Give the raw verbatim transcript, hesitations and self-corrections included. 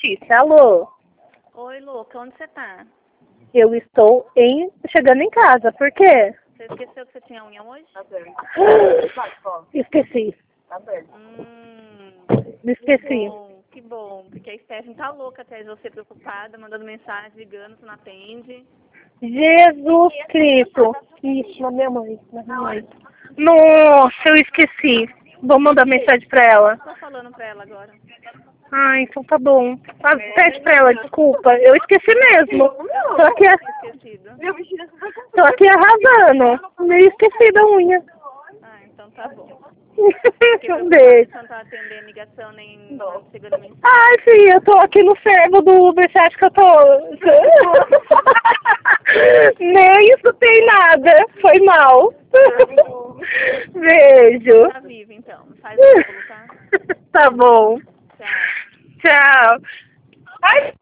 Letícia, alô? Oi, louca, onde você tá? Eu estou em... chegando em casa, por quê? Você esqueceu que você tinha unha hoje? Esqueci. Hum, Me que esqueci. bom, que bom. Porque a Stephanie tá louca atrás de você, preocupada, mandando mensagem, ligando, você não atende. Jesus Cristo. Ixi, na minha mãe, na minha mãe. Nossa, eu esqueci. Vou mandar mensagem pra ela. Tô falando pra ela agora. Ah, então tá bom. Ah, pede pra ela, desculpa. Eu esqueci mesmo. Tô aqui, Eu tinha esquecido. tô aqui arrasando. Meio esqueci da unha. Ah, então tá bom. Fiquei Um preocupada beijo. que você não tava atendendo ligação, nem não chegando mensagem. Ai, filha, eu tô aqui no servo do Uber, você acha que eu tô... Nem escutei nada, foi mal. Beijo. Tá viva, então. Faz o bolo, tá? Tá bom. Tchau. Tchau. Ai.